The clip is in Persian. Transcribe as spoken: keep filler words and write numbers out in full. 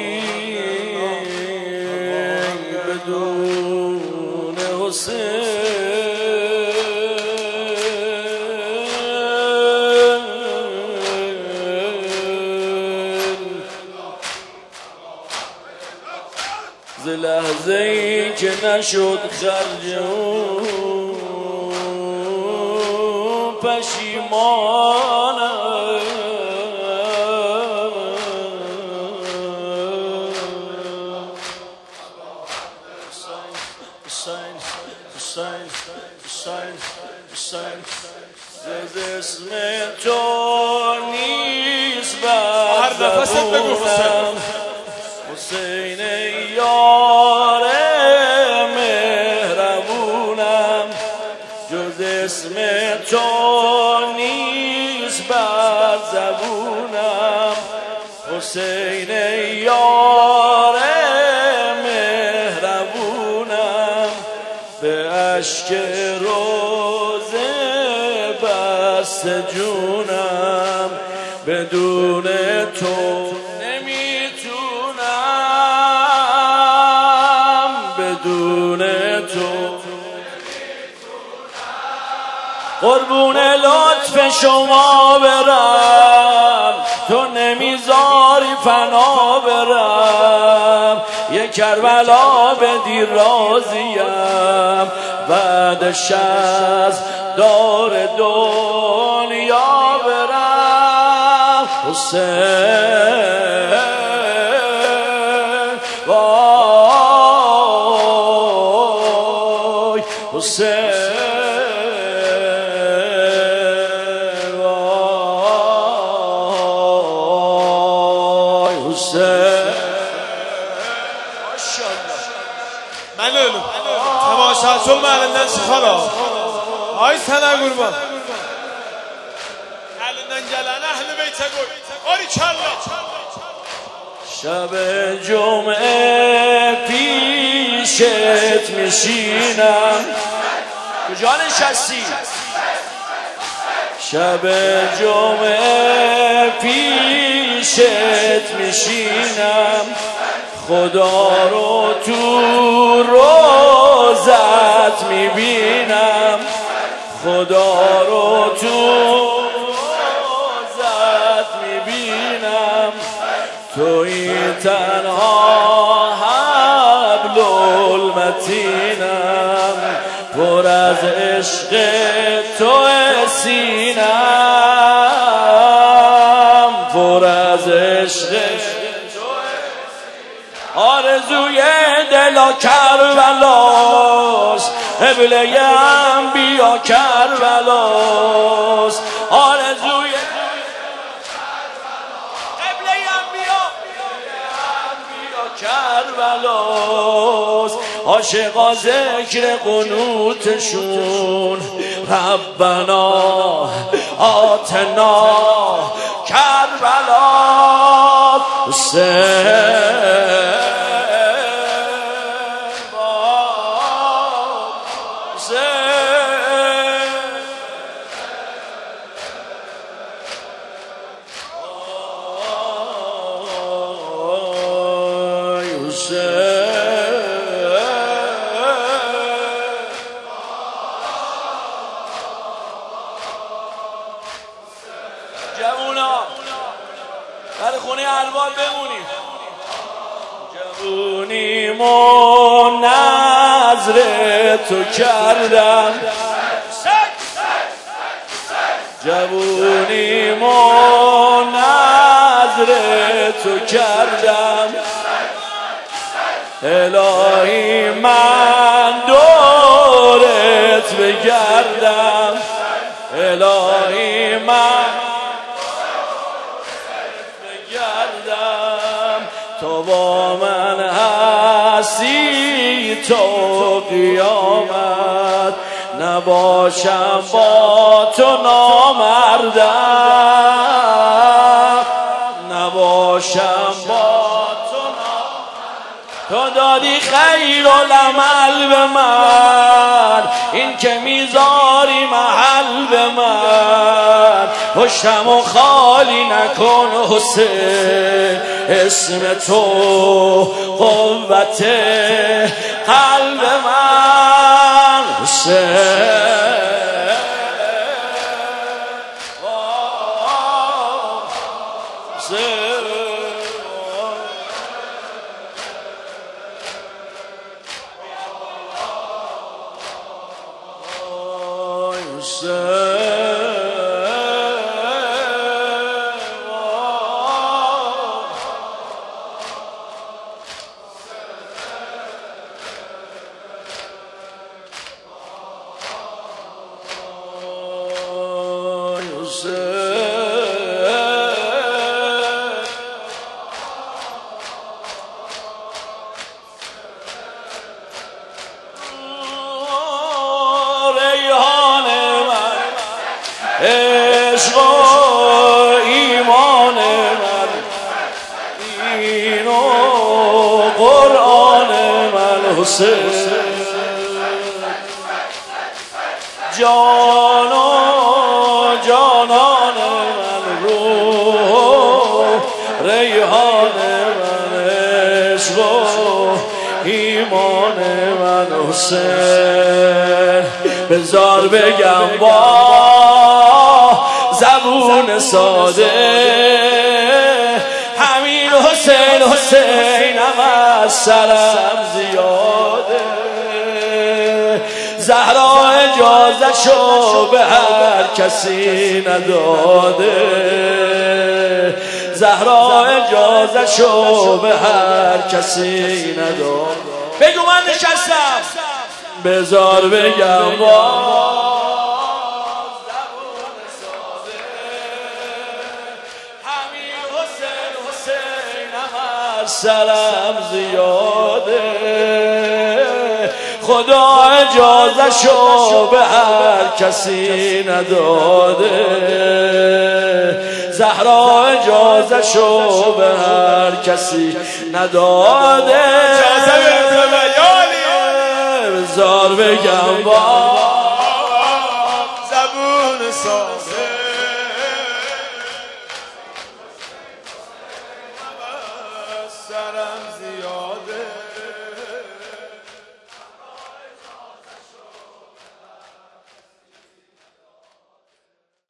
بدون حسین ز لحظه ای که نشد خرج اون پشیمانم ز اسم تو نیست بر زبونم حسین یار مهربونم جز اسم تو نیست بر زبونم حسین یار مهربونم به اشک روزه بست جونم بدون تو نمیتونم بدون تو قربون لطف شما برم تو نمیذاری فنا برم یک کربلا بدی راضیم بعدش از دار دنیا برم حسین وای حسین Melulu, temaşaçı olma elinden çıkar o. Ay sana kurban. Elinden gelen ehli beyte koy. Arikallah. شب جمعه پیشت میشینم کجا نشستی؟ شب جمعه پیشت میشینم خدا رو تو روزت میبینم خدا رو تو روزت میبینم توی تنها حبل المتینم پر از عشق تو سینم پر از عشق آرزوی دلا کربلاست قبله انبیا کربلاست آرزوی قبله انبیا کربلاست عاشقا ذکر قنوتشون ربنا آتنا کربلا حسین جوونا در خونه الوان بمونیم جوونیم و نظر تو کردم جوونیم و نظر تو کردم الهی من دورت بگردم الهی من تو با من هستی تو قیامت نباشم با تو نامردم نباشم با تو نامردم تو دادی خیر العمل به من این که میذاری محل به من پشتم و خالی نکن حسین، اسم تو قوت قلب من حسین. عشق و ایمان من، این و قرآن من حسین. جان و جانان من، روح و ریحان من، عشق و ایمان من حسین. بذار بگم با زبون ساده، همین حسین حسینم از سرم زیاده. زهرا اجازه‌شو به هر کسی نداده، زهرا اجازه‌شو به هر کسی نداده. بگو من نشستم، بذار بگم با سرم زیاده. خدا اجازه‌شو به هر کسی نداده، زهرا اجازه‌شو به هر کسی نداده. بذار بگم با زبون ساز